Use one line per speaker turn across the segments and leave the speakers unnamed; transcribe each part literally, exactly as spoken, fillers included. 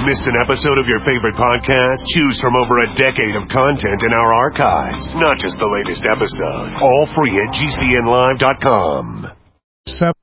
Missed an episode of your favorite podcast? Choose from over a decade of content in our archives, not just the latest episode. All free at G C N live dot com. Sep-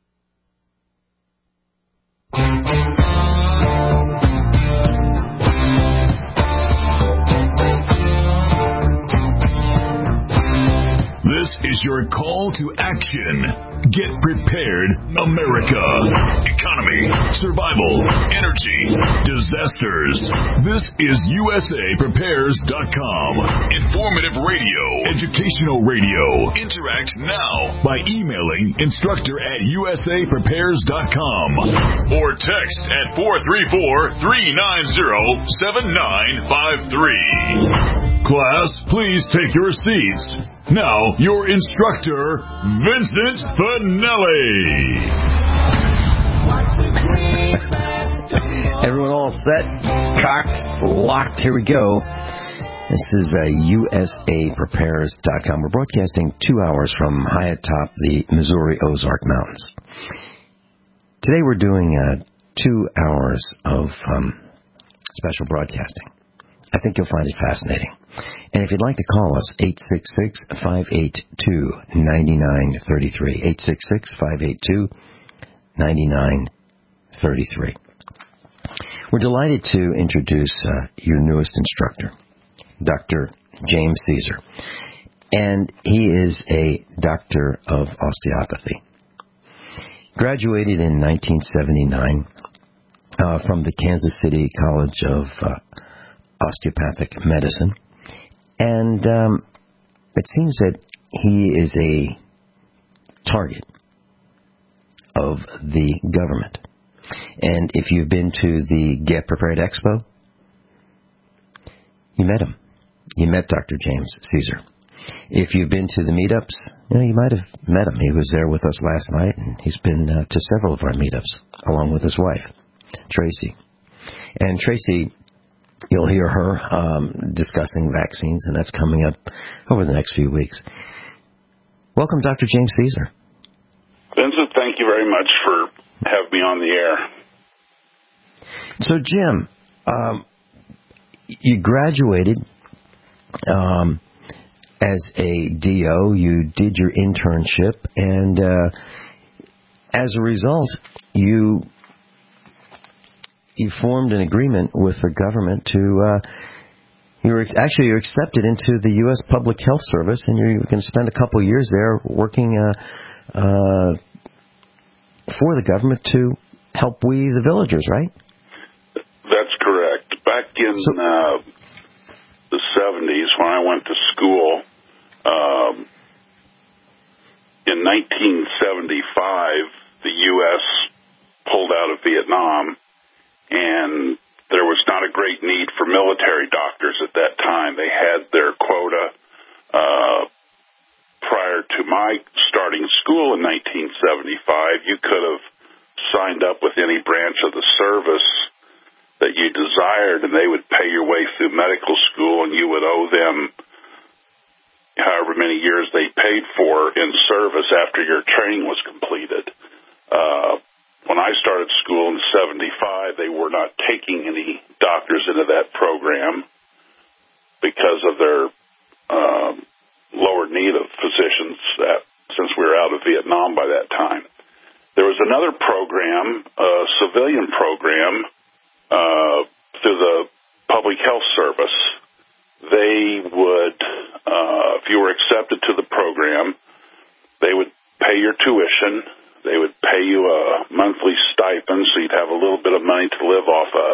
This is your call to action. Get prepared, America. Economy, survival, energy, disasters. This is U S A Prepares dot com. Informative radio, educational radio. Interact now by emailing instructor at U S A Prepares dot com or text at four three four, three nine zero, seven nine five three. Class, please take your seats. Now, your instructor, Vincent Finelli.
Everyone all set? Cocked, locked, here we go. This is uh, U S A Prepares dot com. We're broadcasting two hours from high atop the Missouri Ozark Mountains. Today we're doing uh, two hours of um, special broadcasting. I think you'll find it fascinating. And if you'd like to call us, eight six six, five eight two, nine nine three three, eight six six, five eight two, nine nine three three. We're delighted to introduce uh, your newest instructor, Doctor James Caesar. And he is a doctor of osteopathy. Graduated in nineteen seventy-nine uh, from the Kansas City College of uh, Osteopathic Medicine. And um, it seems that he is a target of the government. And if you've been to the Get Prepared Expo, you met him. You met Doctor James Caesar. If you've been to the meetups, you know, you might have met him. He was there with us last night, and he's been uh, to several of our meetups, along with his wife, Tracy. And Tracy, you'll hear her um, discussing vaccines, and that's coming up over the next few weeks. Welcome, Doctor James Caesar.
Vincent, thank you very much for having me on the air.
So, Jim, um, you graduated um, as a D O. You did your internship, and uh, as a result, you... you formed an agreement with the government to, uh, you were, actually you're accepted into the U S Public Health Service, and you're going to spend a couple of years there working uh, uh, for the government to help we the villagers, right?
That's correct. Back in
so,
uh, the seventies, when I went to school, um, in nineteen seventy-five, the U S pulled out of Vietnam, and there was not a great need for military doctors at that time. They had their quota. Uh, prior to my starting school in nineteen seventy-five, you could have signed up with any branch of the service that you desired, and they would pay your way through medical school, and you would owe them however many years they paid for in service after your training was completed. Uh, When I started school in seventy-five, they were not taking any doctors into that program because of their um, lower need of physicians that, since we were out of Vietnam by that time. There was another program, a civilian program, uh, through the Public Health Service. They would, uh, if you were accepted to the program, they would pay your tuition. They would pay you a monthly stipend, so you'd have a little bit of money to live off of.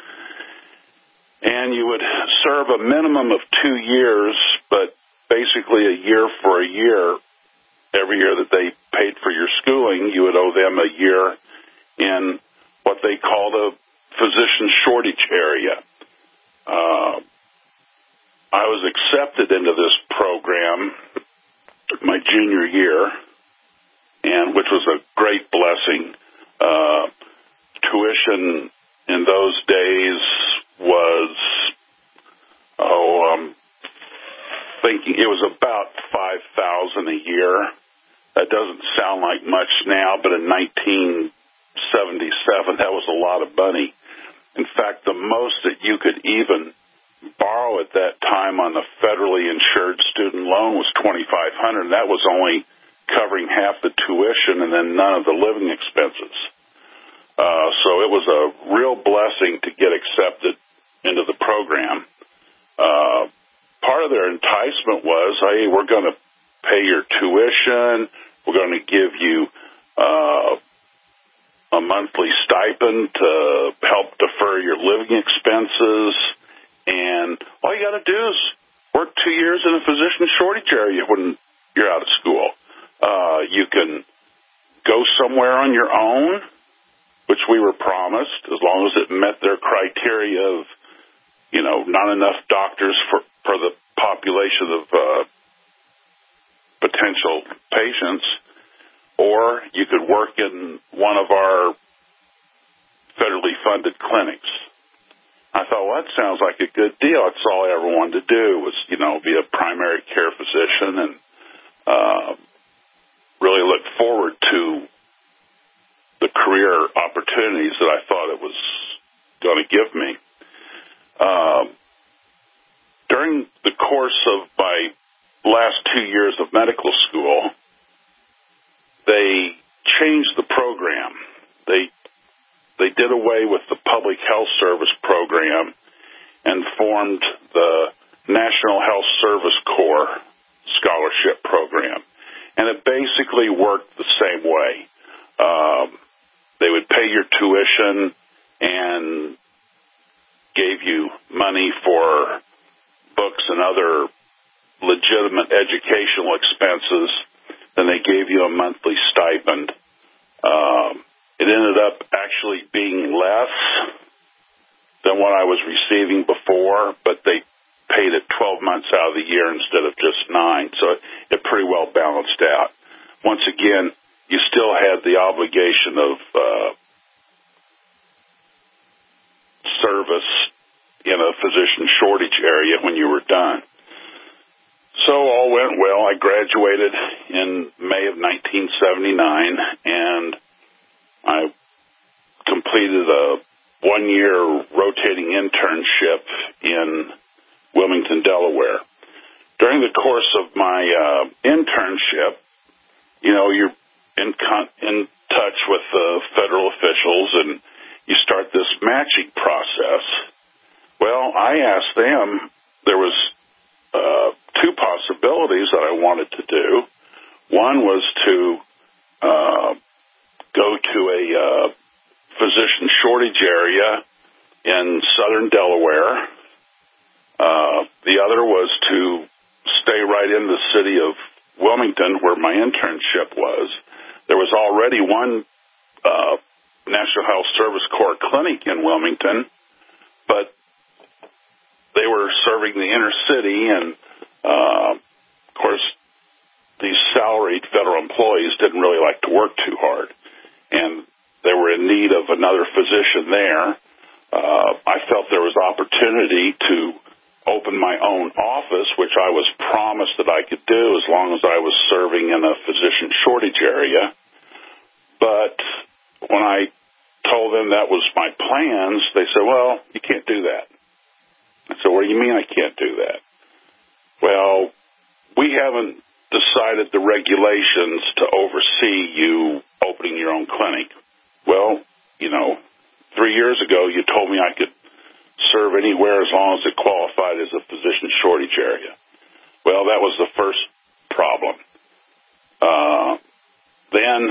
And you would serve a minimum of two years, but basically a year for a year. Every year that they paid for your schooling, you would owe them a year in what they called a physician shortage area. Uh, I was accepted into this program my junior year, and which was a great blessing. Uh, tuition in those days was, oh, I'm thinking it was about five thousand a year. That doesn't sound like much now, but in nineteen seventy-seven, that was a lot of money. In fact, the most that you could even borrow at that time on the federally insured student loan was twenty-five hundred dollars. That was only covering half the tuition and then none of the living expenses. Uh, so it was a real blessing to get accepted into the program. Uh, part of their enticement was, hey, we're going to pay your tuition, we're going to give you uh, a monthly stipend to help defer your living expenses, and all you got to do is work two years in a physician shortage area when you're out of school. Uh, you can go somewhere on your own, which we were promised, as long as it met their criteria of, you know, not enough doctors for, for the population of uh, potential patients, or you could work in one of our federally funded clinics. I thought, well, that sounds like a good deal. That's all I ever wanted to do was, you know, be a primary care physician and uh, really look forward to the career opportunities that I thought it was going to give me. Um, during the course of my last two years of medical school, they changed the program. They they did away with the public health service program and formed the National Health Service Corps scholarship program. And it basically worked the same way. Um, they would pay your tuition and gave you money for books and other legitimate educational expenses. Then they gave you a monthly stipend. Um, it ended up actually being less than what I was receiving before, but they paid it twelve months out of the year instead of just nine, so it, it pretty well balanced out. Once again, you still had the obligation of uh, service in a physician shortage area when you were done. So all went well. I graduated in May of nineteen seventy-nine, and I completed a one-year rotating internship in Wilmington, Delaware. During the course of my uh, internship, you know, you're in, con- in touch with the federal officials, and you start this matching process. Well, I asked them, there was uh, two possibilities that I wanted to do. One was to uh, go to a uh, physician shortage area in southern Delaware. Uh, the other was to stay right in the city of Wilmington, where my internship was. There was already one uh, National Health Service Corps clinic in Wilmington, but they were serving the inner city, and uh, of course, these salaried federal employees didn't really like to work too hard, and they were in need of another physician there. Uh, I felt there was opportunity to open my own office, which I was promised that I could do as long as I was serving in a physician shortage area. But when I told them that was my plans, they said, well, you can't do that. I said, what do you mean I can't do that? Well, we haven't decided the regulations to oversee you opening your own clinic. Well, you know, three years ago you told me I could serve anywhere as long as it qualified as a physician shortage area. Well, that was the first problem. Uh, then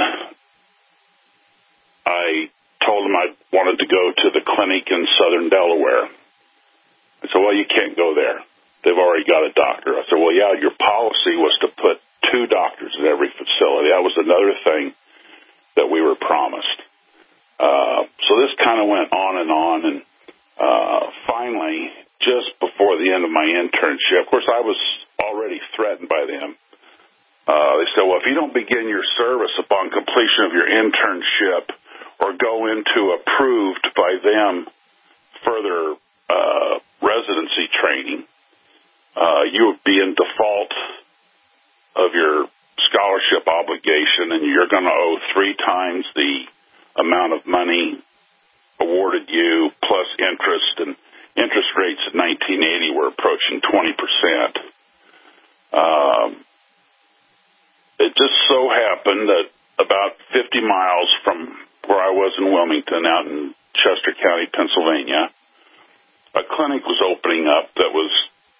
I told them I wanted to go to the clinic in southern Delaware. I said, well, you can't go there. They've already got a doctor. I said, well, yeah, your policy was to put two doctors in every facility. That was another thing that we were promised. Uh, so this kind of went on and on, and uh, finally, just before the end of my internship, of course, I was already threatened by them. Uh, they said, well, if you don't begin your service upon completion of your internship or go into approved by them further uh, residency training, uh, you would be in default of your scholarship obligation, and you're going to owe three times the amount of money awarded you plus interest, and interest rates in nineteen eighty were approaching twenty percent. Um, it just so happened that about fifty miles from where I was in Wilmington, out in Chester County, Pennsylvania, a clinic was opening up that was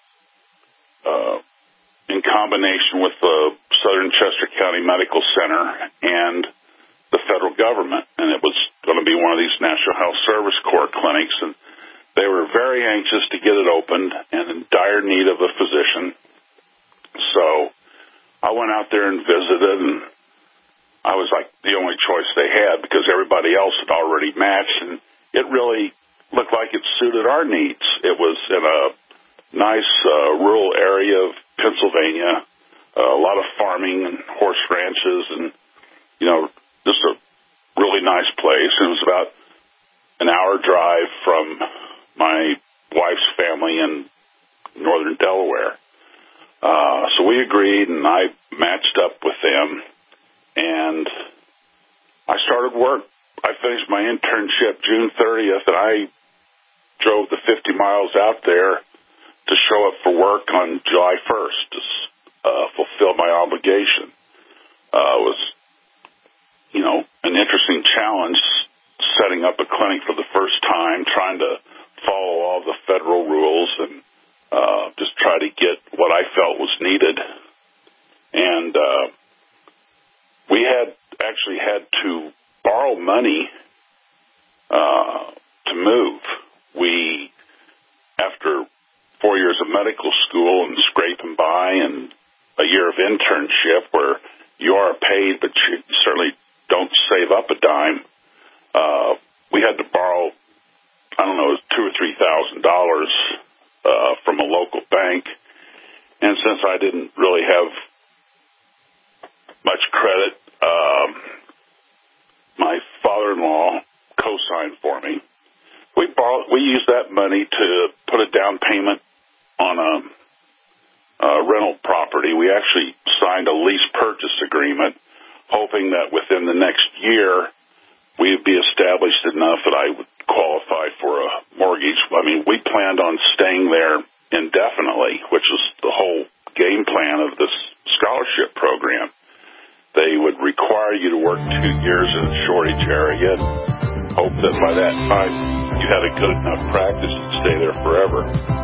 uh, in combination with the Southern Chester County Medical Center and the federal government, and it was going to be one of these National Health Service Corps clinics, and they were very anxious to get it opened and in dire need of a physician. So I went out there and visited, and I was like the only choice they had because everybody else had already matched, and it really looked like it suited our needs. It was in a nice uh, rural area of Pennsylvania, uh, a lot of farming and horse ranches, and, you know, just a really nice place. It was about an hour drive from my wife's family in northern Delaware. Uh, so we agreed, and I matched up with them, and I started work. I finished my internship June thirtieth, and I drove the fifty miles out there to show up for work on July first to uh, fulfill my obligation. Uh, it was, you know, an interesting challenge setting up a clinic for the first time, trying to follow all the federal rules and uh, just try to get what I felt was needed. And uh, we had actually had to borrow money uh, to move. We, after four years of medical school and scraping by and a year of internship where you are paid but you certainly don't save up a dime, uh, we had to borrow, I don't know, two or three thousand dollars uh, from a local bank. And since I didn't really have much credit, um, my father-in-law co-signed for me. We borrowed, we used that money to put a down payment on a, a rental property. We actually signed a lease purchase agreement, hoping that within the next year we'd be established enough that I would qualify for a mortgage. I mean, we planned on staying there indefinitely, which was the whole game plan of this scholarship program. They would require you to work two years in a shortage area and hope that by that time you had a good enough practice to stay there forever.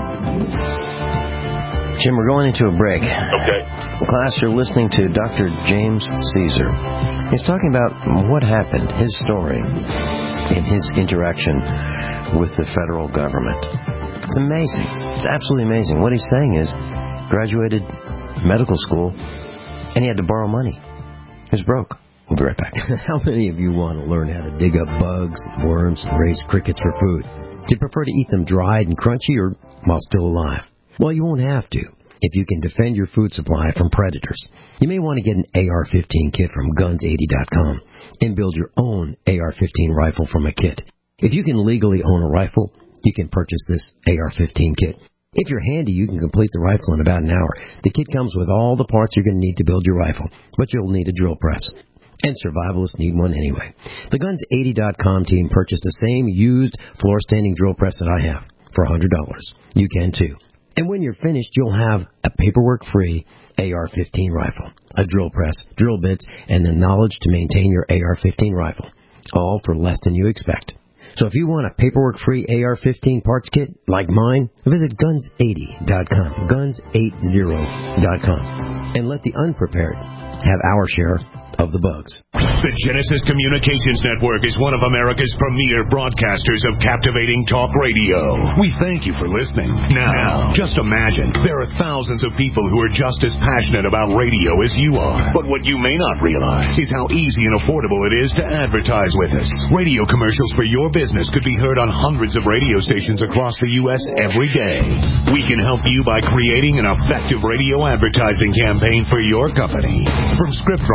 Jim, we're going into a break.
Okay.
Class, you're listening to Doctor James Caesar. He's talking about what happened, his story, in his interaction with the federal government. It's amazing. It's absolutely amazing. What he's saying is, graduated medical school, and he had to borrow money. He was broke. We'll be right back.
How many of you want to learn how to dig up bugs, worms, and raise crickets for food? Do you prefer to eat them dried and crunchy or while still alive? Well, you won't have to if you can defend your food supply from predators. You may want to get an A R fifteen kit from guns eighty dot com and build your own A R fifteen rifle from a kit. If you can legally own a rifle, you can purchase this A R fifteen kit. If you're handy, you can complete the rifle in about an hour. The kit comes with all the parts you're going to need to build your rifle, but you'll need a drill press. And survivalists need one anyway. The guns eighty dot com team purchased the same used floor-standing drill press that I have for one hundred dollars. You can too. And when you're finished, you'll have a paperwork-free A R fifteen rifle, a drill press, drill bits, and the knowledge to maintain your A R fifteen rifle, all for less than you expect. So if you want a paperwork-free A R fifteen parts kit like mine, visit guns eighty dot com, guns eighty dot com, and let the unprepared have our share of the bugs.
The Genesis Communications Network is one of America's premier broadcasters of captivating talk radio. We thank you for listening. Now, just imagine, there are thousands of people who are just as passionate about radio as you are. But what you may not realize is how easy and affordable it is to advertise with us. Radio commercials for your business could be heard on hundreds of radio stations across the U S every day. We can help you by creating an effective radio advertising campaign for your company. From script writing,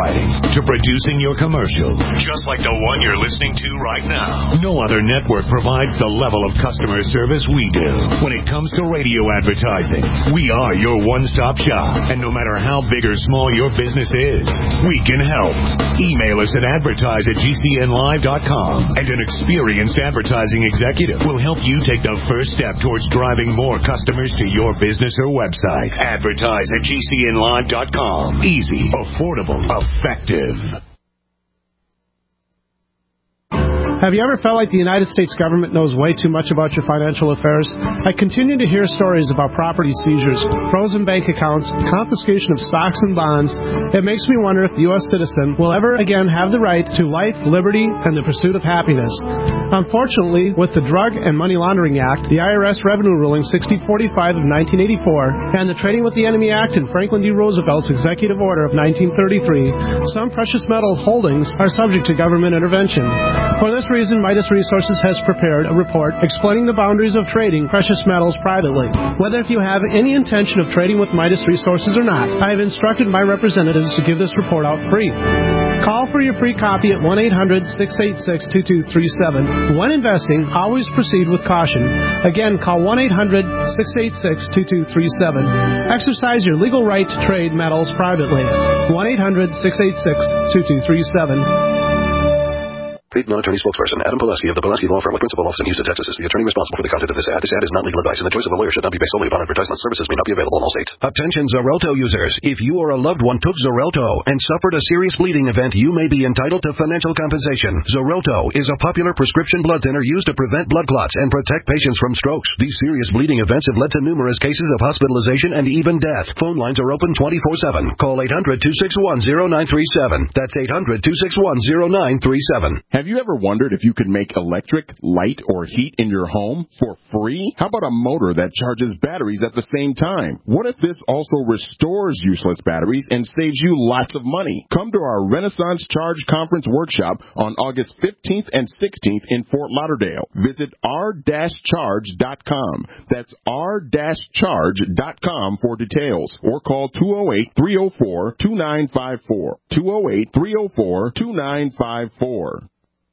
to producing your commercial, just like the one you're listening to right now. No other network provides the level of customer service we do. When it comes to radio advertising, we are your one-stop shop. And no matter how big or small your business is, we can help. Email us at advertise at g c n live dot com, and an experienced advertising executive will help you take the first step towards driving more customers to your business or website. Advertise at g c n live dot com. Easy, affordable, effective.
Have you ever felt like the United States government knows way too much about your financial affairs? I continue to hear stories about property seizures, frozen bank accounts, confiscation of stocks and bonds. It makes me wonder if the U S citizen will ever again have the right to life, liberty, and the pursuit of happiness. Unfortunately, with the Drug and Money Laundering Act, the I R S Revenue Ruling sixty forty-five of nineteen eighty-four, and the Trading with the Enemy Act and Franklin D. Roosevelt's Executive Order of nineteen thirty-three, some precious metal holdings are subject to government intervention. For this reason, Midas Resources has prepared a report explaining the boundaries of trading precious metals privately. Whether if you have any intention of trading with Midas Resources or not, I have instructed my representatives to give this report out free. Call for your free copy at one eight hundred six eight six two two three seven. When investing, always proceed with caution. Again, call one eight hundred six eight six two two three seven. Exercise your legal right to trade metals privately. one eight hundred six eight six two two three seven.
Paid non-attorney spokesperson Adam Pileski of the Pileski Law Firm with principal office in Houston, Texas is the attorney responsible for the content of this ad. This ad is not legal advice, and the choice of a lawyer should not be based solely upon advertisement. Services may not be available in all states.
Attention Xarelto users. If you or a loved one took Xarelto and suffered a serious bleeding event, you may be entitled to financial compensation. Xarelto is a popular prescription blood thinner used to prevent blood clots and protect patients from strokes. These serious bleeding events have led to numerous cases of hospitalization and even death. Phone lines are open twenty-four seven. Call eight hundred two six one zero nine three seven. That's eight hundred two six one zero nine three seven.
Have you ever wondered if you could make electric, light, or heat in your home for free? How about a motor that charges batteries at the same time? What if this also restores useless batteries and saves you lots of money? Come to our Renaissance Charge Conference workshop on August fifteenth and sixteenth in Fort Lauderdale. Visit r dash charge dot com. That's r dash charge dot com for details, or call two oh eight, three oh four, two nine five four. two oh eight, three oh four, two nine five four.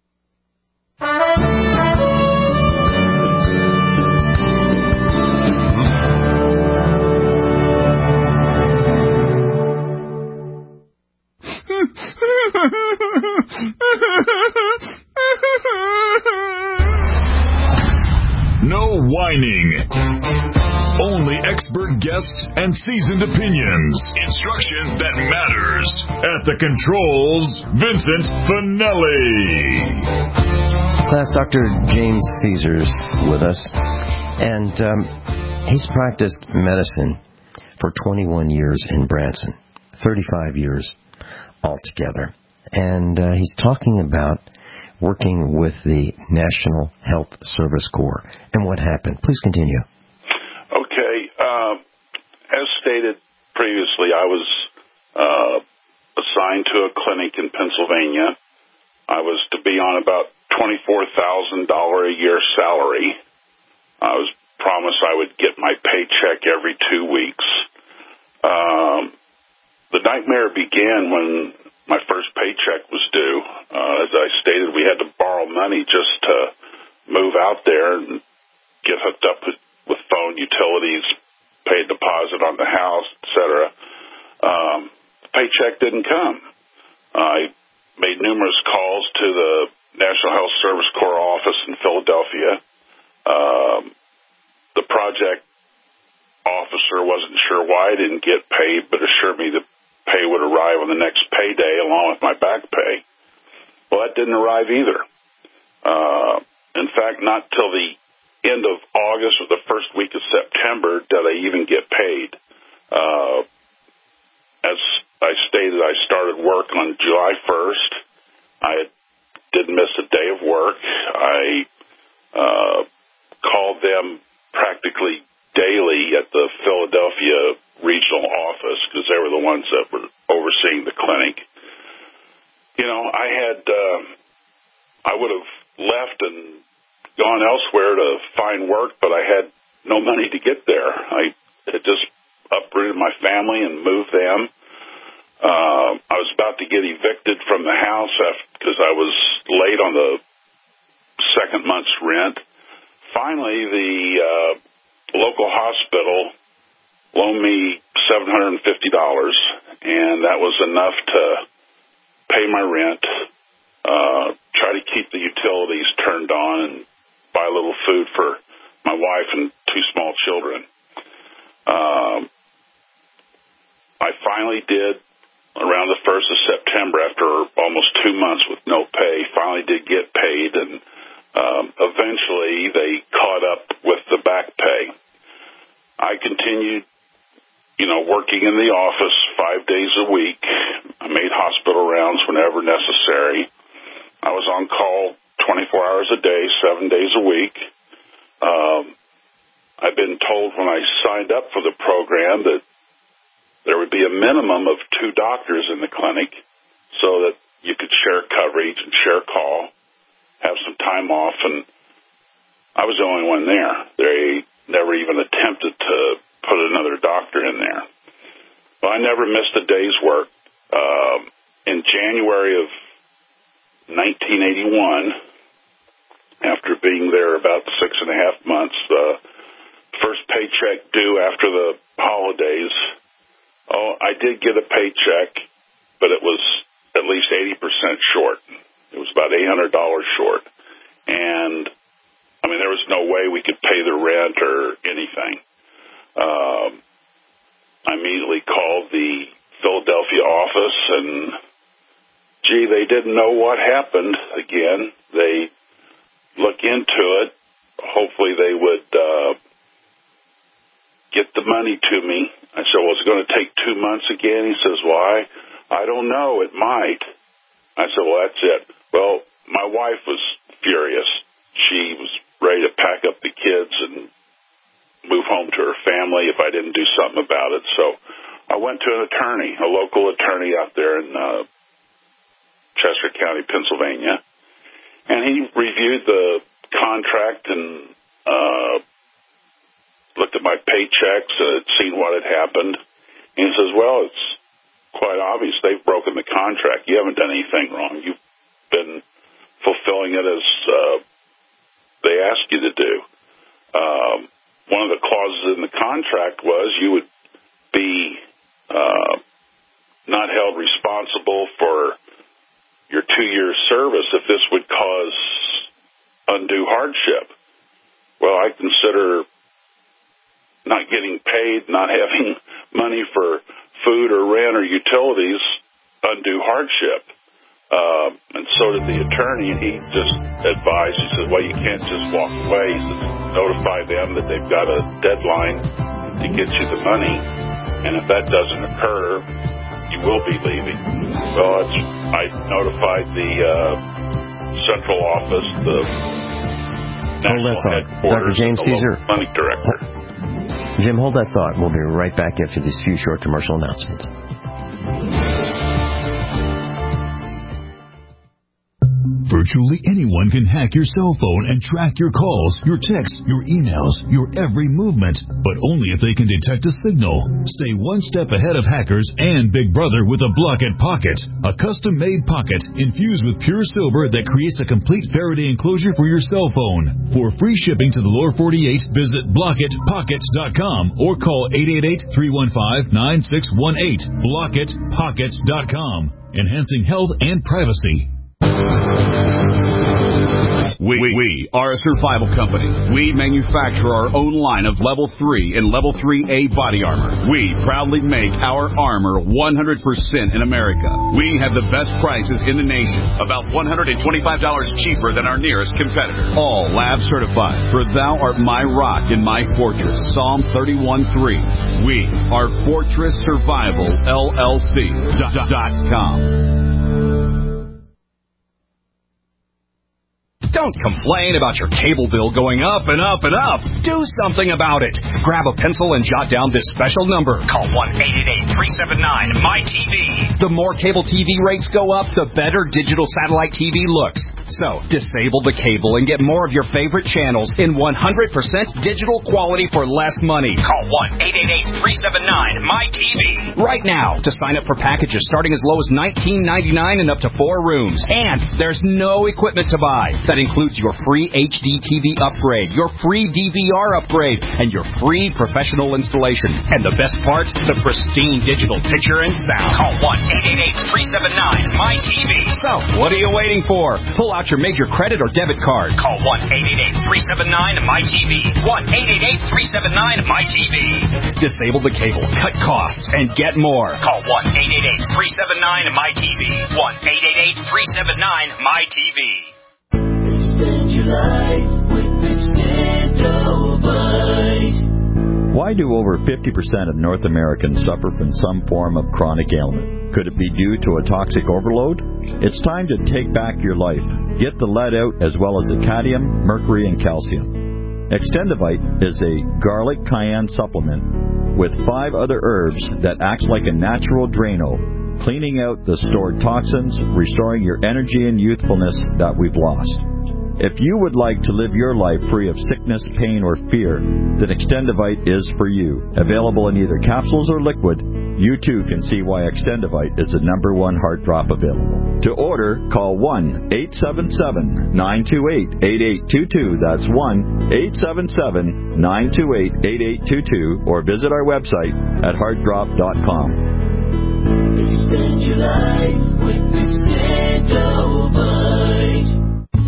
No whining. Only expert guests and seasoned opinions. Instruction that matters. At the controls, Vincent Finelli.
Class, Doctor James Caesar's with us, and um, he's practiced medicine for twenty-one years in Branson, thirty-five years altogether. And uh, he's talking about working with the National Health Service Corps and what happened. Please continue.
Okay. Uh, as stated previously, I was uh, assigned to a clinic in Pennsylvania. I was to be on about twenty-four thousand dollars a year salary. I was promised I would get my paycheck every two weeks. Um, the nightmare began when my first paycheck was due. Uh, as I stated, we had to borrow money just to move out there and get hooked up with, with phone utilities, pay a deposit on the house, et cetera. Um, the paycheck didn't come. I made numerous calls to the National Health Service Corps office in Philadelphia. Um, the project officer wasn't sure why I didn't get paid, but assured me the pay would arrive on the next payday along with my back pay. Well, that didn't arrive either. Uh, in fact, not till the end of August or the first week of September did I even get paid. Uh, as I stated, I started work on July first. I didn't miss a day of work. I uh, called them practically daily at the Philadelphia regional office because they were the ones that were overseeing the clinic. You know, I had, uh, I would have left and gone elsewhere to find work, but I had no money to get there. I had just uprooted my family and moved them. Uh, I I was about to get evicted from the house because I was late on the second month's rent. Finally, the uh, local hospital loaned me seven hundred fifty dollars, and that was enough to pay my rent, uh, try to keep the utilities turned on, and buy a little food for my wife and two small children. Um, I finally did, around the first of September, after almost two months with no pay, finally did get paid, and um, eventually they caught up with the back pay. I continued, you know, working in the office five days a week. I made hospital rounds whenever necessary. I was on call twenty-four hours a day, seven days a week. Um, I've been told when I signed up for the program that there would be a minimum of two doctors in the clinic so that you could share coverage and share call, have some time off, and I was the only one there. They never even attempted to put another doctor in there. Well, I never missed a day's work. Um, in January of nineteen eighty-one, after being there about six and a half months, the first paycheck due after the holidays, oh, I did get a paycheck, but it was at least eighty percent short. It was about eight hundred dollars short. And, I mean, there was no way we could pay the rent or anything. Um, I immediately called the Philadelphia office, and, gee, they didn't know what happened again. They look into it. Hopefully they would uh, get the money to me. I said, well, it's going to take two months again. He says, well, I, I don't know. It might. I said, well, that's it. Well, my wife was furious. She was ready to pack up the kids and move home to her family if I didn't do something about it. So I went to an attorney, a local attorney out there in uh, Chester County, Pennsylvania, and he reviewed the contract and uh, looked at my paychecks and had seen what had happened. And he says, well, it's quite obvious they've broken the contract. You haven't done anything wrong. You've been fulfilling it as uh, they asked you to do. Um, one of the clauses in the contract was you would be uh, not held responsible for your two-year service if this would cause undue hardship. Well, I consider not getting paid, not having money for food or rent or utilities undue hardship. Uh, and so did the attorney, and he just advised, he said, well, you can't just walk away. He said, notify them that they've got a deadline to get you the money, and if that doesn't occur, you will be leaving. Well, it's, I notified the uh, central office, the national headquarters,
Doctor James Caesar,
clinic director.
Jim, hold that thought. We'll be right back after these few short commercial announcements.
Virtually anyone can hack your cell phone and track your calls, your texts, your emails, your every movement, but only if they can detect a signal. Stay one step ahead of hackers and Big Brother with a Blockit Pocket, a custom-made pocket infused with pure silver that creates a complete Faraday enclosure for your cell phone. For free shipping to the lower forty-eight, visit blockit pocket dot com or call eight eight eight, three one five, nine six one eight. blockit pocket dot com, enhancing health and privacy.
We, we are a survival company. We manufacture our own line of Level three and Level three A body armor. We proudly make our armor one hundred percent in America. We have the best prices in the nation, about one hundred twenty-five dollars cheaper than our nearest competitor. All lab certified, for thou art my rock and my fortress. Psalm thirty-one three. We are Fortress Survival L L C dot com.
Don't complain about your cable bill going up and up and up. Do something about it. Grab a pencil and jot down this special number. Call one eight eight eight, three seven nine, M Y T V. The more cable T V rates go up, the better digital satellite T V looks. So, disable the cable and get more of your favorite channels in one hundred percent digital quality for less money. Call one eight eight eight, three seven nine, M Y T V right now to sign up for packages starting as low as nineteen ninety-nine and up to four rooms. And there's no equipment to buy. That includes your free H D T V upgrade, your free D V R upgrade, and your free professional installation. And the best part, the pristine digital picture and sound. Call one eight eight eight, three seven nine, M Y T V. So, what are you waiting for? Pull out your major credit or debit card. Call one eight eight eight, three seven nine, M Y T V. one eight eight eight, three seven nine, M Y T V. Disable the cable, cut costs, and get more. Call one eight eight eight, three seven nine, M Y T V. one eight eight eight, three seven nine, M Y T V.
Extend your life with Extendovite.
Why do over fifty percent of North Americans suffer from some form of chronic ailment? Could it be due to a toxic overload? It's time to take back your life. Get the lead out as well as the cadmium, mercury, and calcium. Extendovite is a garlic cayenne supplement with five other herbs that acts like a natural Drano, cleaning out the stored toxins, restoring your energy and youthfulness that we've lost. If you would like to live your life free of sickness, pain, or fear, then Extendovite is for you. Available in either capsules or liquid, you too can see why Extendovite is the number one heart drop available. To order, call one eight seven seven, nine two eight, eight eight two two. That's one eight seven seven, nine two eight, eight eight two two, or visit our website at heart drop dot com.
Extend your life with Extendovite.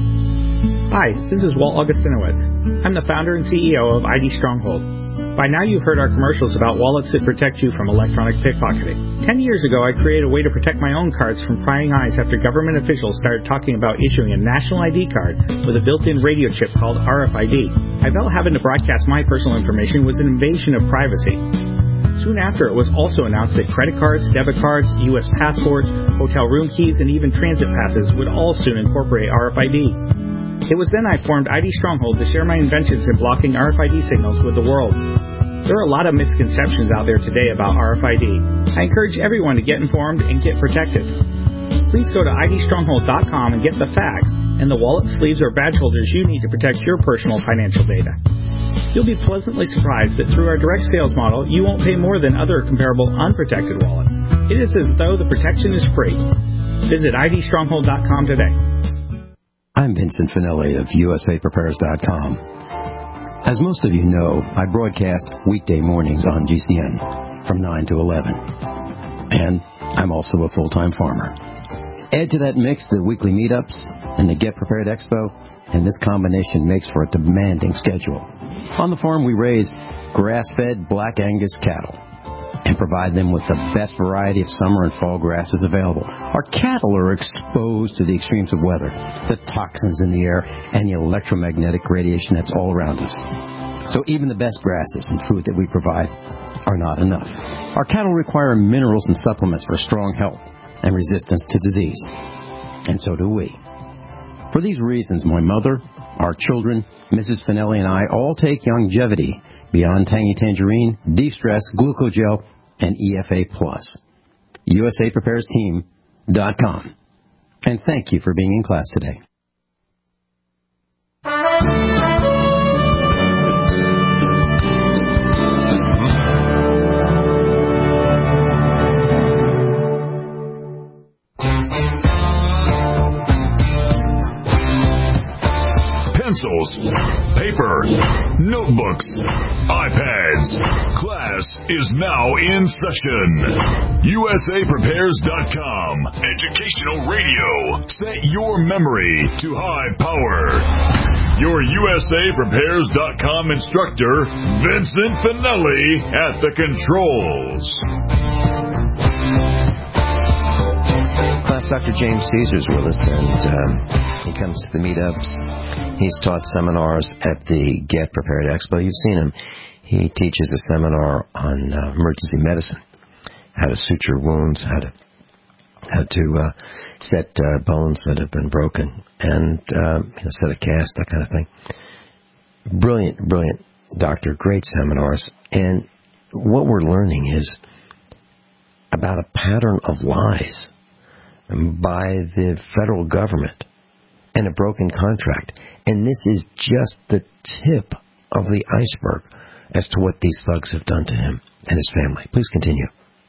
Hi, this is Walt Augustinowitz. I'm the founder and C E O of I D Stronghold. By now you've heard our commercials about wallets that protect you from electronic pickpocketing. Ten years ago I created a way to protect my own cards from prying eyes after government officials started talking about issuing a national I D card with a built-in radio chip called R F I D. I felt having to broadcast my personal information was an invasion of privacy. Soon after, it was also announced that credit cards, debit cards, U S passports, hotel room keys, and even transit passes would all soon incorporate R F I D. It was then I formed I D Stronghold to share my inventions in blocking R F I D signals with the world. There are a lot of misconceptions out there today about R F I D. I encourage everyone to get informed and get protected. Please go to I D stronghold dot com and get the facts and the wallet, sleeves, or badge holders you need to protect your personal financial data. You'll be pleasantly surprised that through our direct sales model, you won't pay more than other comparable unprotected wallets. It is as though the protection is free. Visit I D stronghold dot com today.
I'm Vincent Finelli of U S A Prepares dot com. As most of you know, I broadcast weekday mornings on G C N from nine to eleven. And I'm also a full-time farmer. Add to that mix the weekly meetups and the Get Prepared Expo, and this combination makes for a demanding schedule. On the farm, we raise grass-fed Black Angus cattle and provide them with the best variety of summer and fall grasses available. Our cattle are exposed to the extremes of weather, the toxins in the air, and the electromagnetic radiation that's all around us. So even the best grasses and food that we provide are not enough. Our cattle require minerals and supplements for strong health and resistance to disease. And so do we. For these reasons, my mother, our children, Missus Finelli, and I all take Longevity, Beyond Tangy Tangerine, De-Stress, Glucogel, and E F A Plus. U S A Prepares Team dot com. And thank you for being in class today.
Pencils, paper, notebooks, iPads. Class is now in session. U S A Prepares dot com. Educational radio. Set your memory to high power. Your U S A Prepares dot com instructor, Vincent Finelli, at the controls.
Class, Doctor James Caesar's with us, and um, he comes to the meetups. He's taught seminars at the Get Prepared Expo. You've seen him. He teaches a seminar on uh, emergency medicine, how to suture wounds, how to how to uh, set uh, bones that have been broken, and uh, you know, set a cast, that kind of thing. Brilliant, brilliant Doctor, great seminars. And what we're learning is about a pattern of lies by the federal government and a broken contract. And this is just the tip of the iceberg as to what these thugs have done to him and his family. Please continue.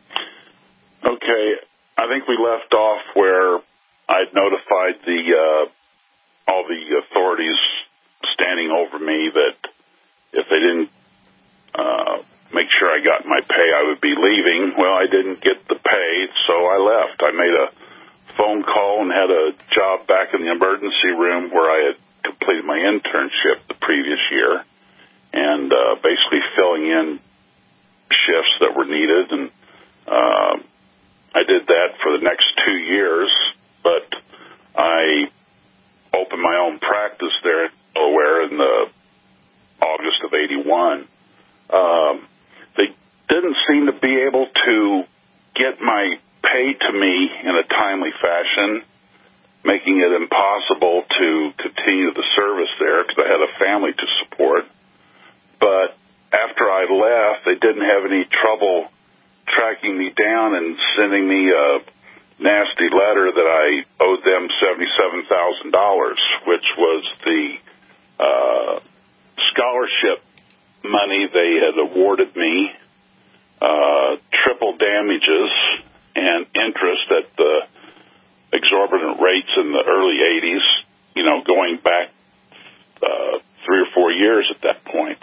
Okay. I think we left off where I'd notified the uh, all the authorities standing over me that if they didn't uh, make sure I got my pay, I would be leaving. Well, I didn't get the pay, so I left. I made a phone call and had a job back in the emergency room where I had completed my internship the previous year, and uh, basically filling in shifts that were needed. And uh, I did that for the next two years, but I opened my own practice there in Delaware in the August of eighty-one. Um, they didn't seem to be able to get my pay to me in a timely fashion, making it impossible to continue the service there because I had a family to support. But after I left, they didn't have any trouble tracking me down and sending me a nasty letter that I owed them seventy-seven thousand dollars, which was the uh, scholarship money they had awarded me, uh, triple damages, and interest at the exorbitant rates in the early eighties, you know, going back uh, three or four years at that point.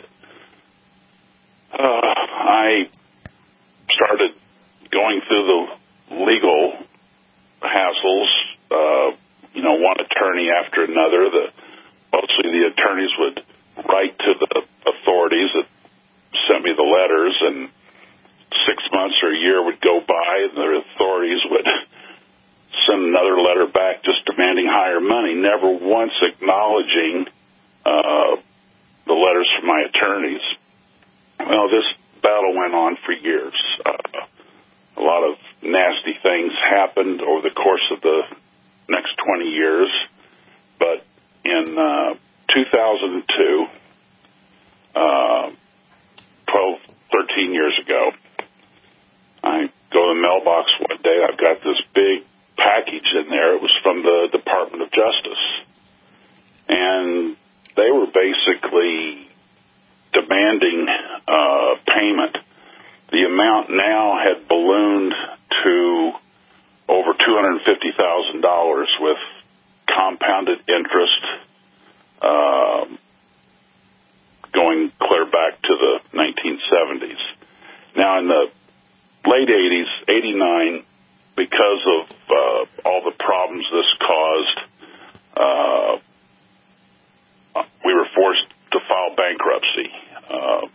Uh, I started going through the legal hassles, uh, you know, one attorney after another. The, mostly the attorneys would write to the authorities that sent me the letters, and six months or a year would go by, and the authorities would send another letter back just demanding higher money, never once acknowledging uh, the letters from my attorneys. Well, this battle went on for years. Uh, a lot of nasty things happened over the course of the next twenty years, but in uh, two thousand two, uh, twelve, thirteen years ago, I go to the mailbox one day. I've got this big package in there. It was from the Department of Justice. And they were basically demanding uh, payment. The amount now had ballooned to over two hundred fifty thousand dollars with compounded interest uh, going clear back to the nineteen seventies. Now, in the late eighties, eighty-nine, because of uh, all the problems this caused, uh, we were forced to file bankruptcy. Uh,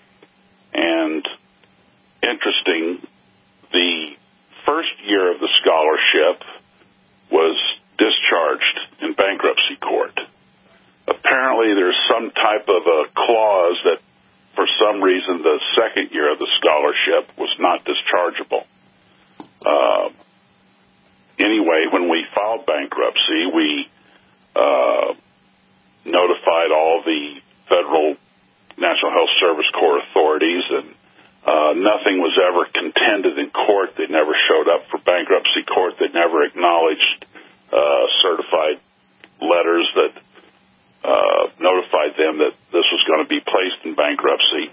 and interesting, the first year of the scholarship was discharged in bankruptcy court. Apparently, there's some type of a clause that, for some reason, the second year of the scholarship was not dischargeable. Uh, anyway, when we filed bankruptcy, we uh, notified all the federal National Health Service Corps authorities, and uh, nothing was ever contended in court. They never showed up for bankruptcy court. They never acknowledged uh, certified letters that uh, notified them that this was going to be placed in bankruptcy.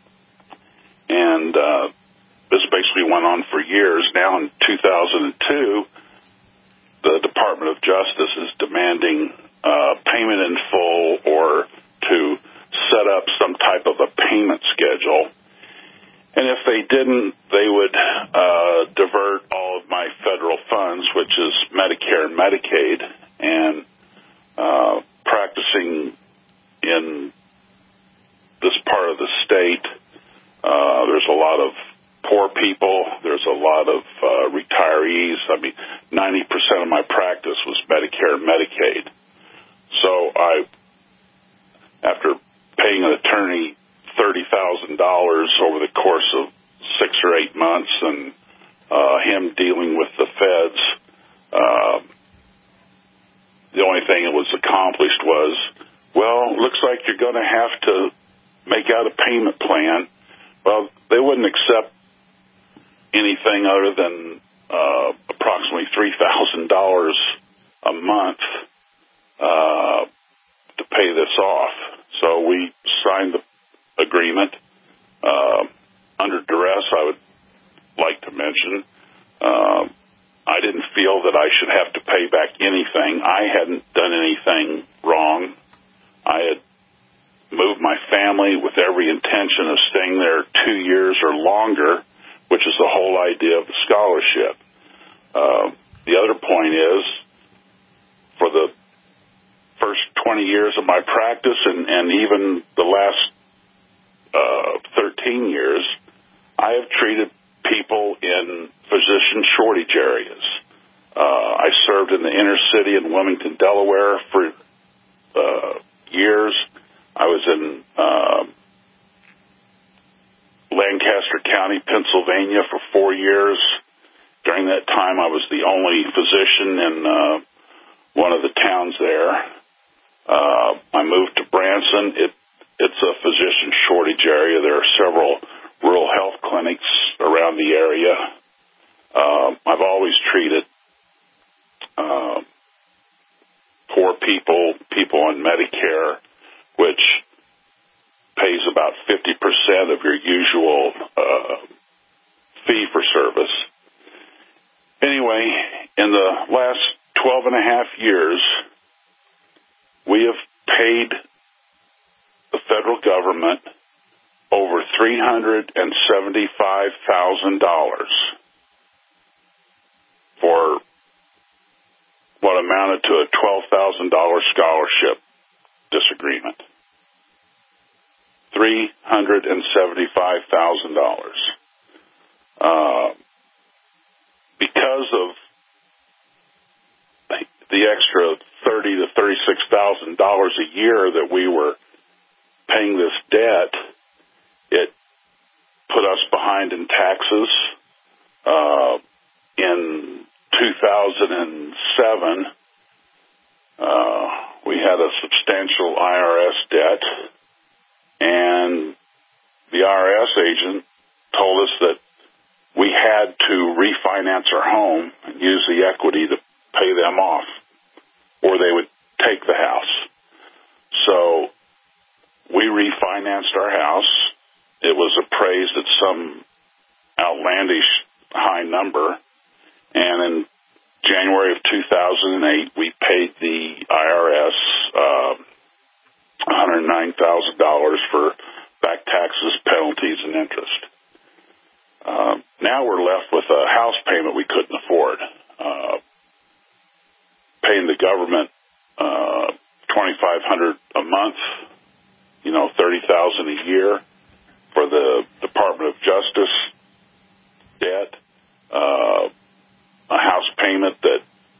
And uh, this basically went on for years. Now in two thousand two, the Department of Justice is demanding uh, payment in full or to set up some type of a payment schedule. And if they didn't, they would uh, divert all of my federal funds, which is Medicare and Medicaid. And uh, practicing in this part of the state, uh, there's a lot of poor people. There's a lot of uh, retirees. I mean, ninety percent of my practice was Medicare and Medicaid. So I, after paying an attorney thirty thousand dollars over the course of six or eight months and uh, him dealing with the feds, uh, the only thing that was accomplished was, well, looks like you're going to have to make out a payment plan. Well, they wouldn't accept anything other than uh, approximately three thousand dollars a month uh, to pay this off. So we signed the agreement. Uh, under duress, I would like to mention. Uh, I didn't feel that I should have to pay back anything. I hadn't done anything wrong. I had moved my family with every intention of staying there two years or longer, which is the whole idea of the scholarship. Uh, the other point is, for the first twenty years of my practice and, and even the last uh, thirteen years, I have treated people in physician shortage areas. Uh, I served in the inner city in Wilmington, Delaware for uh, years. I was in uh, Lancaster County, Pennsylvania for four years. During that time, I was the only physician in uh, one of the towns there. Uh, I moved to Branson. It, it's a physician shortage area. There are several rural health clinics around the area. Uh, I've always treated uh, poor people, people on Medicare, which pays about fifty percent of your usual uh, fee for service. Anyway, in the last twelve and a half years, we have paid the federal government over three hundred seventy-five thousand dollars for what amounted to a twelve thousand dollars scholarship disagreement. three hundred seventy-five thousand dollars. Uh, because of the extra thirty thousand to thirty-six thousand dollars a year that we were paying this debt, it put us behind in taxes. Uh, in two thousand seven, uh, we had a substantial I R S debt, and the I R S agent told us that we had to refinance our home and use the equity to pay them off, or they would take the house. So we refinanced our house. It was appraised at some outlandish high number, and in January of two thousand eight, we paid the I R S uh, one hundred nine thousand dollars for back taxes, penalties, and interest. Uh, now we're left with a house payment we couldn't afford. Uh, paying the government uh, twenty-five hundred dollars a month, you know, thirty thousand dollars a year for the Department of Justice debt, uh, a house payment that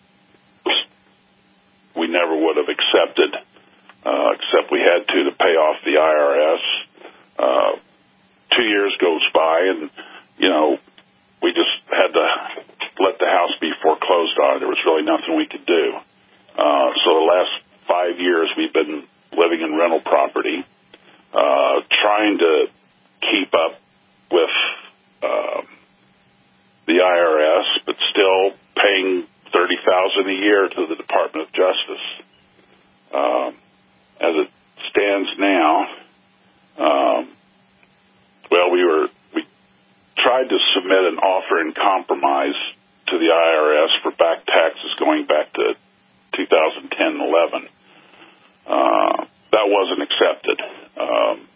we never would have accepted, uh, except we had to to pay off the I R S. Uh, two years goes by, and, you know, we just had to let the house be foreclosed on. There was really nothing we could do. Uh, so the last five years we've been living in rental property, uh, trying to keep up with uh, the I R S, but still paying thirty thousand dollars a year to the Department of Justice. Um, as it stands now, um, well, we were we tried to submit an offer in compromise to the I R S for back taxes going back to two thousand ten eleven. Uh, that wasn't accepted. Um,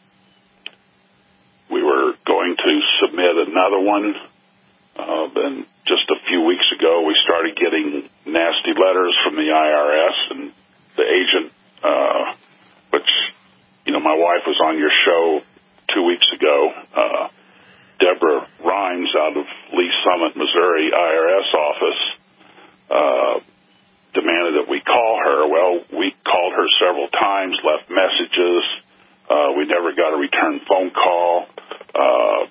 we were going to submit another one. Uh, then just a few weeks ago, we started getting nasty letters from the I R S, and the agent, uh, which, you know, my wife was on your show two weeks ago, uh, Deborah Rhymes out of Lee Summit, Missouri I R S office, uh, demanded that we call her. Well, we called her several times, left messages. Uh, we never got a return phone call. Uh,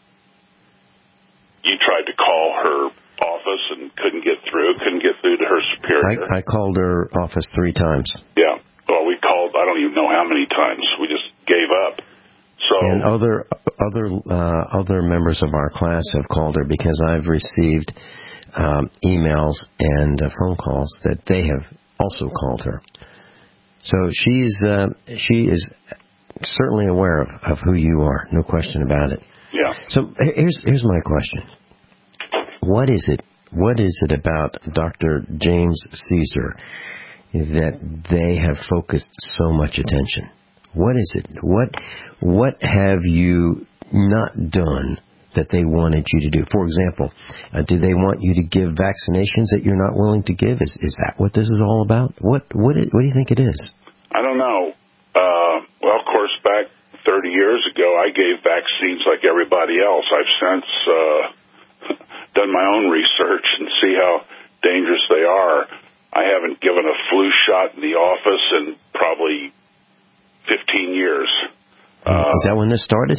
you tried to call her office and couldn't get through, couldn't get through to her superior.
I, I called her office three times.
Yeah. Well, we called, I don't even know how many times. We just gave up. So
and other other uh, other members of our class have called her because I've received um, emails and uh, phone calls that they have also called her. So she's uh, she is certainly aware of, of who you are, no question about it.
Yeah.
So here's here's my question: What is it? What is it about Doctor James Caesar that they have focused so much attention? What is it? What what have you not done that they wanted you to do? For example, uh, do they want you to give vaccinations that you're not willing to give? Is is that what this is all about? What what is, what do you think it is?
I don't know. Uh, well, of course, back thirty years ago, I gave vaccines like everybody else. I've since uh, done my own research and see how dangerous they are. I haven't given a flu shot in the office in probably fifteen years. Uh,
is that when this started?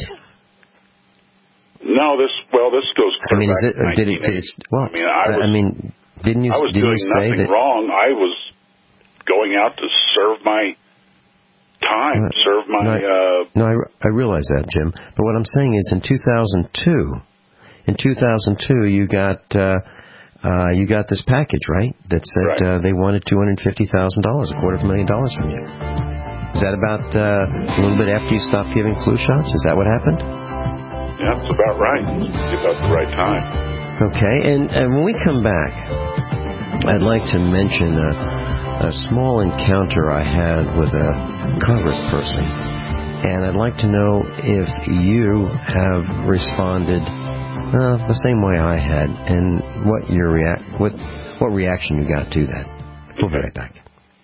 No, this well, this goes.
I mean, is it? Or did it? Did it well,
I mean, I, was,
I mean, didn't you?
I was
didn't
doing
you say
nothing
that,
wrong. I was going out to serve my time,
uh,
serve my.
No, I,
uh,
no I, I realize that, Jim. But what I'm saying is, in two thousand two, in two thousand two, you got. Uh, Uh, you got this package, right? That said
right.
uh, they wanted two hundred fifty thousand dollars, a quarter of a million dollars from you. Is that about uh, a little bit after you stopped giving flu shots? Is that what happened?
Yeah, that's about right. It's about the right time.
Okay, and, and when we come back, I'd like to mention a, a small encounter I had with a congressperson, and I'd like to know if you have responded Uh, the same way I had, and what your react, what what reaction you got to that. We'll be right back.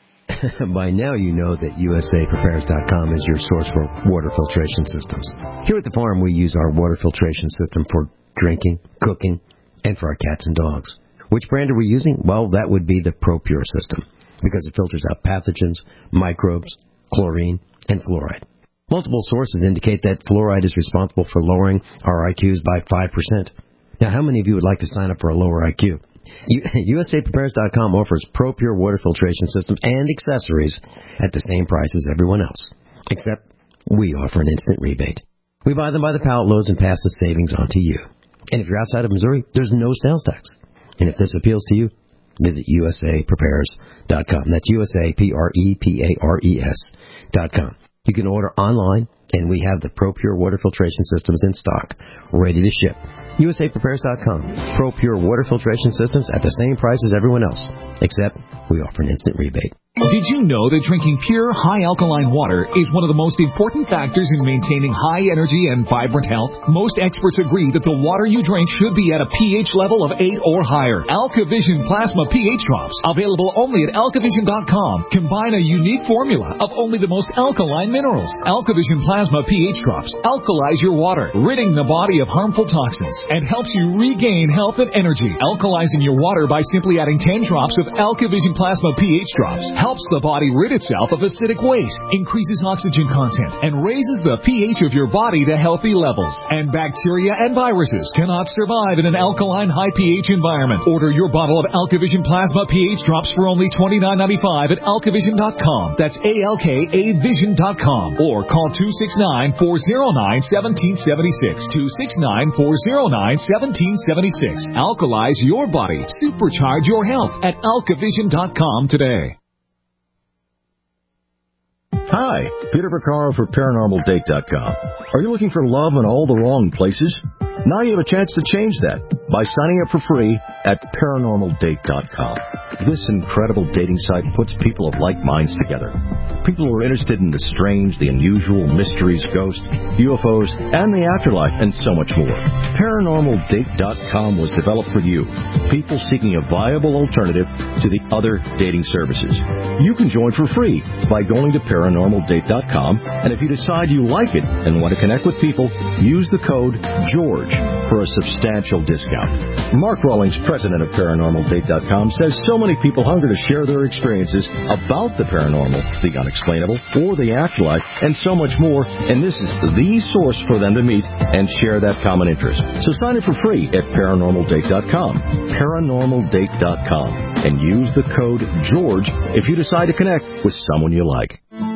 By now you know that U S A Prepares dot com is your source for water filtration systems. Here at the farm we use our water filtration system for drinking, cooking, and for our cats and dogs. Which brand are we using? Well, that would be the ProPure system, because it filters out pathogens, microbes, chlorine, and fluoride. Multiple sources indicate that fluoride is responsible for lowering our I Qs by five percent. Now, how many of you would like to sign up for a lower I Q? U S A Prepares dot com offers ProPure water filtration systems and accessories at the same price as everyone else, except we offer an instant rebate. We buy them by the pallet loads and pass the savings on to you. And if you're outside of Missouri, there's no sales tax. And if this appeals to you, visit U S A Prepares dot com. That's U S A P R E P A R E S dot com. You can order online, and we have the ProPure water filtration systems in stock, ready to ship. U S A Prepares dot com. ProPure water filtration systems at the same price as everyone else, except we offer an instant rebate.
Did you know that drinking pure, high-alkaline water is one of the most important factors in maintaining high energy and vibrant health? Most experts agree that the water you drink should be at a pH level of eight or higher. AlkaVision Plasma pH Drops, available only at alkavision dot com, combine a unique formula of only the most alkaline minerals. AlkaVision Plasma pH Drops alkalize your water, ridding the body of harmful toxins, and helps you regain health and energy. Alkalizing your water by simply adding ten drops of AlkaVision Plasma pH Drops helps the body rid itself of acidic waste, increases oxygen content, and raises the pH of your body to healthy levels. And bacteria and viruses cannot survive in an alkaline high pH environment. Order your bottle of AlkaVision Plasma pH Drops for only twenty-nine ninety-five at alkavision dot com. That's A L K A vision dot com. Or call two six nine, four oh nine, one seven seven six. two six nine, four oh nine, one seven seven six. Alkalize your body. Supercharge your health at alkavision dot com today.
Hi, Peter Vaccaro for paranormal date dot com. Are you looking for love in all the wrong places? Now you have a chance to change that by signing up for free at paranormal date dot com. This incredible dating site puts people of like minds together. People who are interested in the strange, the unusual, mysteries, ghosts, U F Os, and the afterlife, and so much more. paranormal date dot com was developed for you, people seeking a viable alternative to the other dating services. You can join for free by going to paranormal date dot com, and if you decide you like it and want to connect with people, use the code GEORGE for a substantial discount. Mark Rawlings, president of paranormal date dot com, says so many people hunger to share their experiences about the paranormal, the unexplainable, or the afterlife, and so much more, and this is the source for them to meet and share that common interest. So sign up for free at paranormal date dot com, paranormal date dot com, and use the code GEORGE if you decide to connect with someone you like.
Health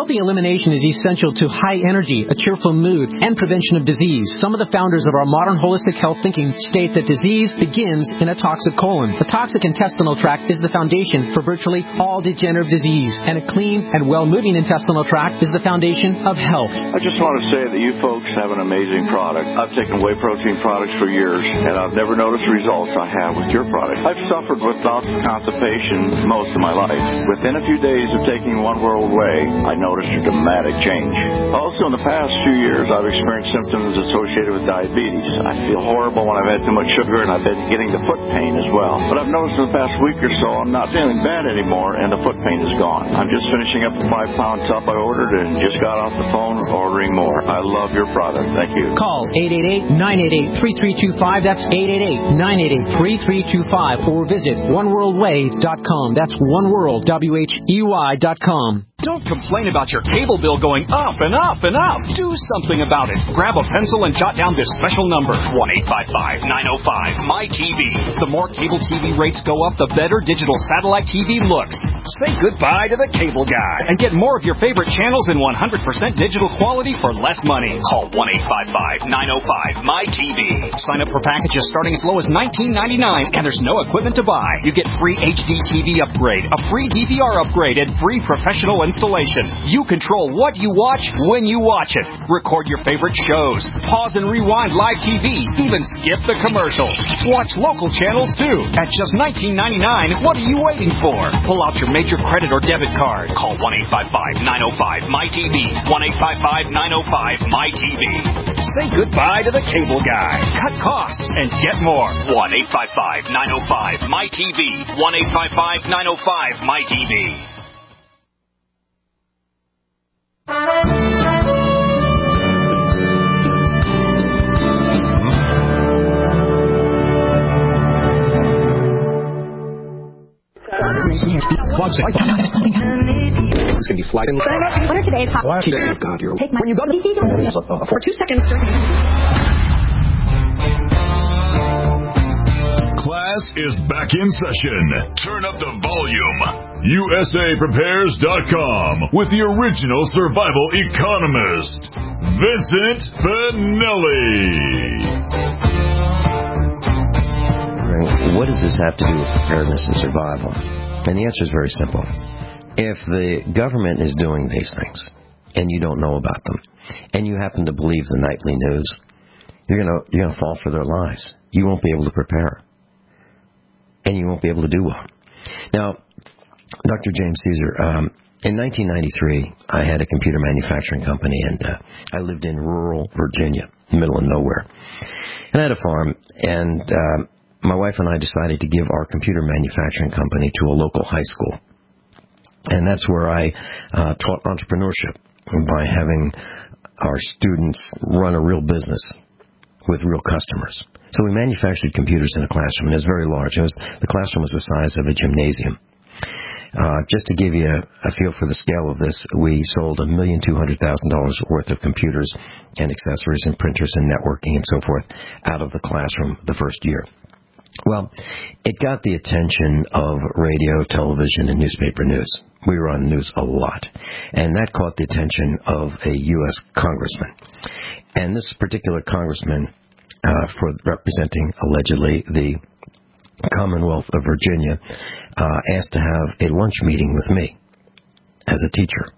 Healthy elimination is essential to high energy, a cheerful mood, and prevention of disease. Some of the founders of our modern holistic health thinking state that disease begins in a toxic colon. The toxic intestinal tract is the foundation for virtually all degenerative disease, and a clean and well-moving intestinal tract is the foundation of health.
I just want to say that you folks have an amazing product. I've taken whey protein products for years, and I've never noticed the results I have with your product. I've suffered with bouts of constipation most of my life. Within a few days of taking One World Whey, I noticed a dramatic change. Also, in the past few years, I've experienced symptoms associated with diabetes. I feel horrible when I've had too much sugar, and I've been getting the foot pain as well. But I've noticed in the past week or so, I'm not feeling bad anymore, and the foot pain is gone. I'm just finishing up a five-pound tub I ordered and just got off the phone ordering more. I love your product. Thank you.
Call eight eight eight, nine eight eight, three three two five. That's eight eight eight, nine eight eight, three three two five. Or visit one world way dot com. That's oneworld, W H E Y dot com.
Don't complain about your cable bill going up and up and up. Do something about it. Grab a pencil and jot down this special number, one eight five five, nine oh five, M Y T V. The more cable T V rates go up, the better digital satellite T V looks. Say goodbye to the cable guy and get more of your favorite channels in one hundred percent digital quality for less money. Call one eight five five, nine oh five, M Y T V. Sign up for packages starting as low as nineteen ninety-nine, and there's no equipment to buy. You get free H D T V upgrade, a free D V R upgrade, and free professional installation. You control what you watch when you watch it. Record your favorite shows. Pause and rewind live T V. Even skip the commercials. Watch local channels too. At just nineteen ninety-nine, what are you waiting for? Pull out your major credit or debit card. Call one eight five five, nine oh five, M Y T V. one eight five five, nine oh five, M Y T V. Say goodbye to the cable guy. Cut costs and get more. one eight five five, nine oh five, M Y T V. one eight five five, nine oh five, M Y T V.
One second. It's going to be sliding.
What are today's hot?
Watch it. Oh, God, you're...
Take my... When you go to the... For two seconds.
Class is back in session. Turn up the volume. U S A Prepares dot com with the original survival economist, Vincent Finelli.
What does this have to do with preparedness and survival? And the answer is very simple. If the government is doing these things and you don't know about them, and you happen to believe the nightly news, you're gonna you're gonna fall for their lies. You won't be able to prepare, and you won't be able to do well. Now, Doctor James Caesar, um, in nineteen ninety-three, I had a computer manufacturing company, and uh, I lived in rural Virginia, middle of nowhere, and I had a farm, and uh, my wife and I decided to give our computer manufacturing company to a local high school. And that's where I uh, taught entrepreneurship by having our students run a real business with real customers. So we manufactured computers in a classroom, and it was very large. It was, the classroom was the size of a gymnasium. Uh, just to give you a, a feel for the scale of this, we sold a million two hundred thousand dollars worth of computers and accessories and printers and networking and so forth out of the classroom the first year. Well, it got the attention of radio, television, and newspaper news. We were on the news a lot. And that caught the attention of a U S congressman. And this particular congressman, uh, for representing, allegedly, the Commonwealth of Virginia, uh, asked to have a lunch meeting with me as a teacher.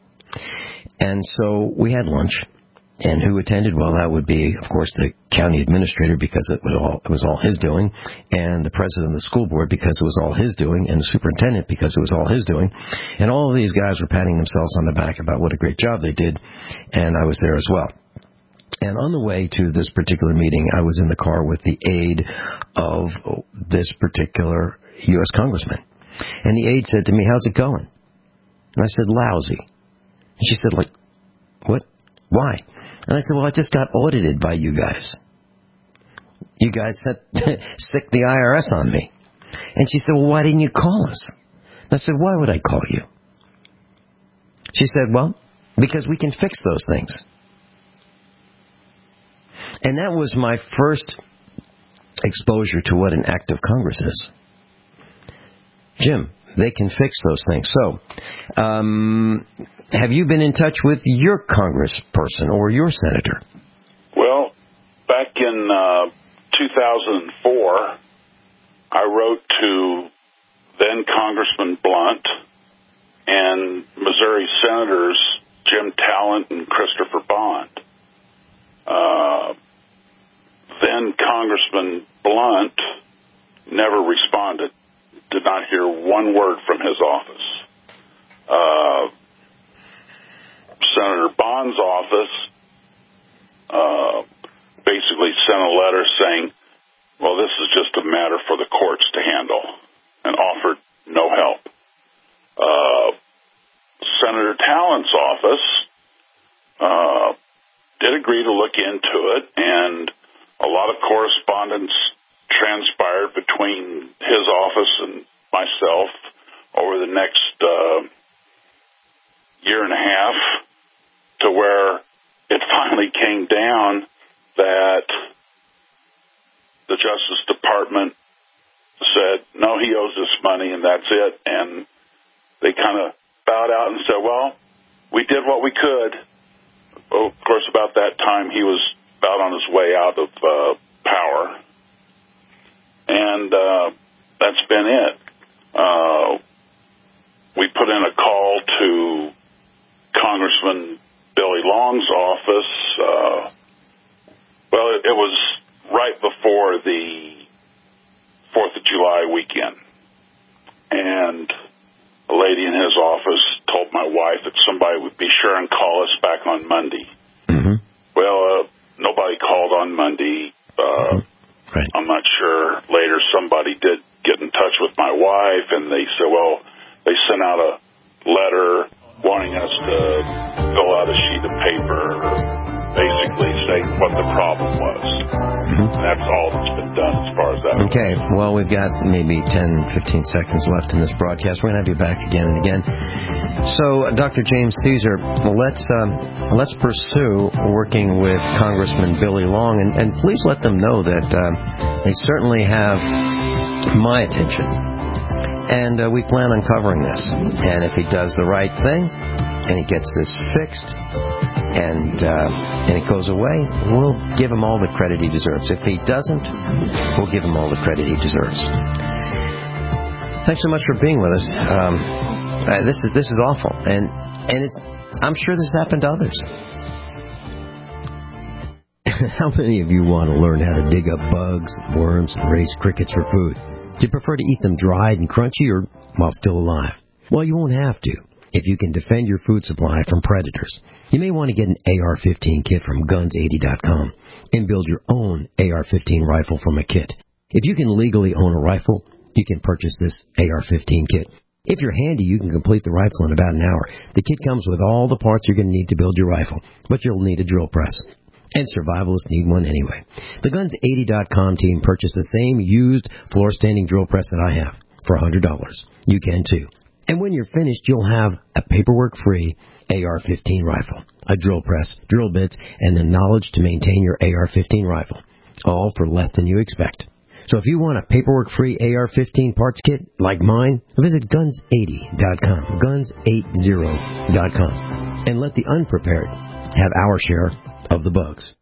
And so we had lunch. And who attended? Well, that would be, of course, the county administrator, because it was all it was all his doing, and the president of the school board, because it was all his doing, and the superintendent, because it was all his doing. And all of these guys were patting themselves on the back about what a great job they did, and I was there as well. And on the way to this particular meeting, I was in the car with the aide of this particular U S congressman. And the aide said to me, "How's it going?" And I said, "Lousy." And she said, "Like, what? Why?" And I said, "Well, I just got audited by you guys. You guys sent, sicked the I R S on me." And she said, "Well, why didn't you call us?" And I said, "Why would I call you?" She said, "Well, because we can fix those things." And that was my first exposure to what an act of Congress is. Jim, they can fix those things. So Um, have you been in touch with your congressperson or your senator?
Well, back in uh, two thousand four, I wrote to then Congressman Blunt and Missouri Senators Jim Talent and Christopher Bond. Uh, then Congressman Blunt never responded, did not hear one word from his office. Uh, Senator Bond's office uh, basically sent a letter saying, well, this is just a matter for the courts to handle, and offered no help. Uh, Senator Talent's office uh, did agree to look into it, and a lot of correspondence transpired between his office and myself over the next uh, year and a half, to where it finally came down that the Justice Department said, no, he owes this money and that's it. And they kind of bowed out and said, well, we did what we could. Well, of course, about that time, he was about on his way out of uh, power. And uh, that's been it. Uh, we put in a call to Congressman Billy Long's office. Uh, well, it, it was right before the Fourth of July weekend. And a lady in his office told my wife that somebody would be sure and call us back on Monday.
Mm-hmm.
Well, uh, nobody called on Monday. Uh,
mm-hmm. Right.
I'm not sure. Later, somebody did get in touch with my wife, and they said, well, they sent out a letter wanting us to fill out a sheet of paper, basically saying what the problem was. Mm-hmm. That's all that's been done as far as that.
Okay, well, we've got maybe ten, fifteen seconds left in this broadcast. We're going to have you back again and again. So, Doctor James Caesar, let's um, let's pursue working with Congressman Billy Long, and, and please let them know that um, they certainly have my attention. And uh, we plan on covering this. And if he does the right thing, and he gets this fixed, and uh, and it goes away, we'll give him all the credit he deserves. If he doesn't, we'll give him all the credit he deserves. Thanks so much for being with us. Um, uh, this is this is awful, and and it's I'm sure this happened to others.
How many of you want to learn how to dig up bugs, worms, and raise crickets for food? Do you prefer to eat them dried and crunchy or while still alive? Well, you won't have to if you can defend your food supply from predators. You may want to get an A R fifteen kit from guns eighty dot com and build your own A R fifteen rifle from a kit. If you can legally own a rifle, you can purchase this A R fifteen kit. If you're handy, you can complete the rifle in about an hour. The kit comes with all the parts you're going to need to build your rifle, but you'll need a drill press. And survivalists need one anyway. The guns eighty dot com team purchased the same used floor-standing drill press that I have for one hundred dollars. You can too. And when you're finished, you'll have a paperwork-free A R fifteen rifle, a drill press, drill bits, and the knowledge to maintain your A R fifteen rifle, all for less than you expect. So if you want a paperwork-free A R fifteen parts kit like mine, visit guns eighty dot com, guns eighty dot com, and let the unprepared have our share of the bugs.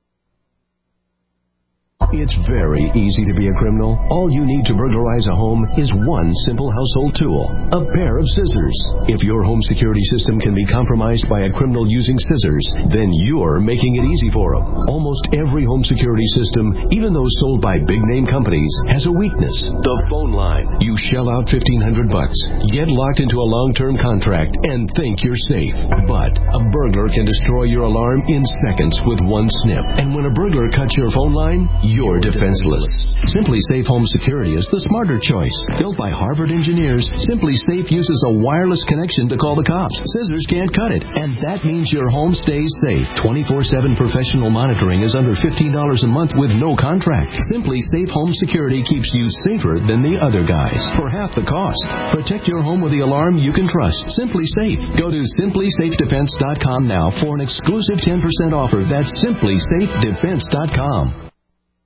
It's very easy to be a criminal. All you need to burglarize a home is one simple household tool, a pair of scissors. If your home security system can be compromised by a criminal using scissors, then you're making it easy for them. Almost every home security system, even those sold by big-name companies, has a weakness. The phone line. You shell out fifteen hundred bucks, get locked into a long-term contract, and think you're safe. But a burglar can destroy your alarm in seconds with one snip. And when a burglar cuts your phone line, you're defenseless. Simply Safe Home Security is the smarter choice. Built by Harvard engineers, Simply Safe uses a wireless connection to call the cops. Scissors can't cut it, and that means your home stays safe. twenty-four seven professional monitoring is under fifteen dollars a month with no contract. Simply Safe Home Security keeps you safer than the other guys for half the cost. Protect your home with the alarm you can trust. Simply Safe. Go to simply safe defense dot com now for an exclusive ten percent offer. That's simply safe defense dot com.